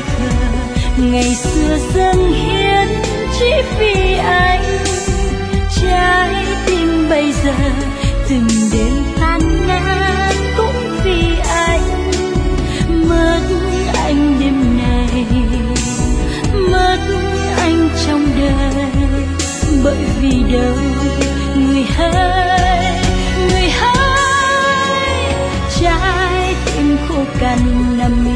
bài thơ ngày xưa dâng hiến chỉ vì anh. Trái tim bây giờ từng đêm tan nát cũng vì anh. Mất anh đêm này, mất anh trong đời, bởi vì đâu người hỡi, người hỡi, trái tim khô cằn nằm